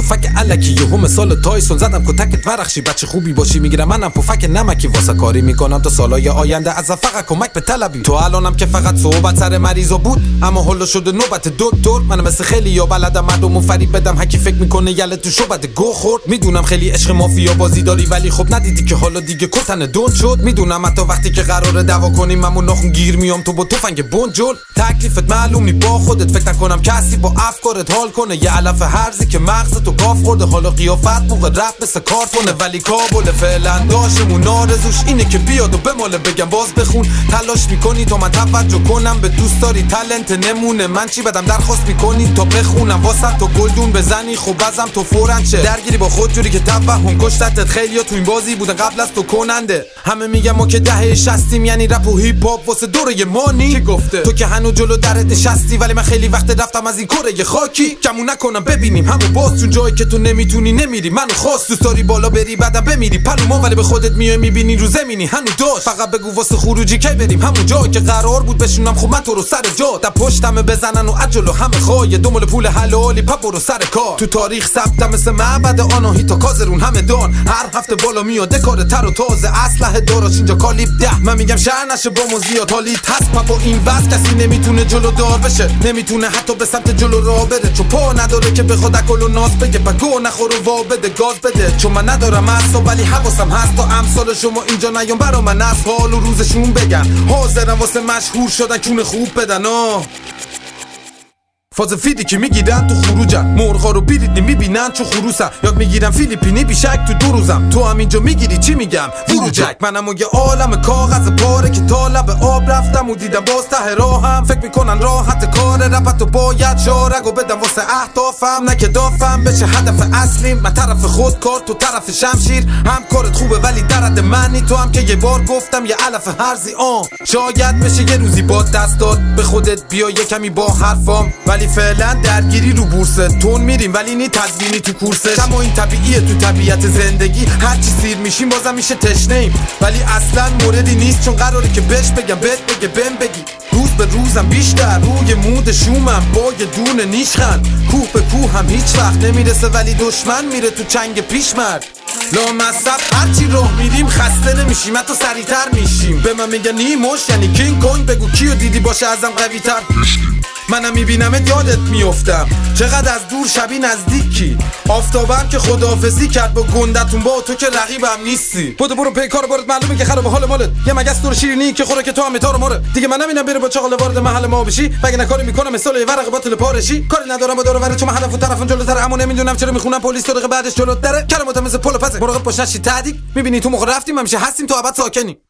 پفک الکی یهو مثال تایسون زدم کتکت ورخشی بچه خوبی باشی میگیرم منم پفک نمکی واسه کاری میکنم تا سالای آینده از فقط کمک به طلبی تو الانم که فقط صحبت سر مریضا بود اما حالا شده نوبت دکتر منم مثل خیلی یا بلدم مردمو فریب بدم هکی فکر میکنه یله تو شوبت گو خورد میدونم خیلی عشق مافیا بازی داری ولی خب ندیدی که حالا دیگه کتن دون شد میدونم حتی وقتی که قراره دعوا کنیم همون ناخون گیر میام تو با تفنگ بنجل تکلیفت معلوم نی با خودت فکر نکنم کسی با افکارت حال کنه یه علف هرزی که مغزتو گاف خورده حالا قیافت موقع رپ مثل کارتونه ولی کابل فعلا داشمون آرزوش اینه که بیاد و بماله بگم باز بخون تلاش میکنی تا من توجه کنم به دوست داری تالنت نمونه من چی بدم درخواست میکنی تا بخونم واسه تو گلدون بزنی خب ازم تو فورن چه درگیری با خود جوری که توهم کشتت خیلیا تو این بازی بودن قبل از تو کننده همه میگم ما که دهه 60 یعنی رپ و هیپ هاپ واسه دوره مانی کی گفته تو که هنوز جلو درت نشستی ولی من خیلی وقت رفتم از این کره خاکی کمون نکنم ببینیم همون باز چون جایی که تو نمیتونی نمیری منو خواست دوست داری بالا بری بعدم بمیری پلوما ولی به خودت میای میبینی رو زمینی هنوز داشت فقط بگو واسه خروجی کی بریم همون جایی که قرار بود بشونم خب من تو رو سر جا تا پشتم بزنن و عجل و همه خواهی دنبال پول حلالی پا برو سر کار تو تاریخ ثبتم مثل معبد آناهیتا کازرون همه دان هر هفته بالا میاد کار تر و تازه اسلحه داراش اینجا کالیب 10 من میگم شهر نشه با زیاد حالی هست با این وضع کسی نمیتونه جلو دار بشه نمیتونه حتی به سمت جلو راه بره چون پا نداره که بخواد اکل و ناز بگه بگو نخور و وا بده گاز بده چون من ندارم اصلا ولی حواسم هست تا امثال شما اینجا نیام برا من از حال و روزشون بگن حاضرم واسه مشهور شدن کون خوب بدن فاز فیدی که میگیرن تو خروجن مرغا رو بیریدی میبینن چو خروسن یاد میگیرن فیلیپینی بیشک تو 2 روزم تو هم اینجا میگیری چی میگم وروجک منم و یه عالم کاغذ پاره که تا لب آب رفتم و دیدم باز ته راهم فکر میکنن راحت کار رپتو باید شارگو بدم واسه اهدافم نه که دافم بشه هدف اصلیم من طرف خود کار تو طرف شمشیر هم کارت خوبه ولی درد منی تو هم که یه بار گفتم یه علف هرزی شاید بشه یه روزی با دست داد به خودت بیا یه کمی با حرفام ولی فعلا درگیری رو بورسه تون میریم ولی نی تدوینی تو کورسه اما این طبیعیه تو طبیعت زندگی هرچی سیر میشیم بازم میشه تشنه‌ایم ولی اصلا موردی نیست چون قراره که بهش بگم بهت بگه بهم بگی روز به روزم بیشتر روی مود شومم با یه دونه نیشخند کوه به کوه هم هیچ وقت نمیرسه ولی دشمن میره تو چنگ پیشمرد لامصب هرچی راه میریم خسته نمیشیم حتی سریعتر میشیم به من میگن نیموش یعنی کینگ کنگ بگو کیو دیدی باشه ازم قوی تر منم میبینمت یادت میافتم چقدر از دور شبیه نزدیکی آفتابم که خداحافظی کرد با گندتون با تو که رقیبم نیستی برو پیکار برات معلومه که خراب حال مالت یه مگس دور شیرینی که خوره که تو هم تارو ماره دیگه من نمیدونم بره با چاقال وارد محل ما بشی بگه نکاری میکنم مثل یه ورقه باطل پارشی کاری ندارم با دور ور چون هدف و طرفم جلوتره اما نمیدونم چرا میخونم پلیس دقیقه بعدش جلوتره کلمات مثل پل پس مراقب باش نشی تعدیق میبینی تو مخ رفتیم همیشه هستیم تو ابد ساکنی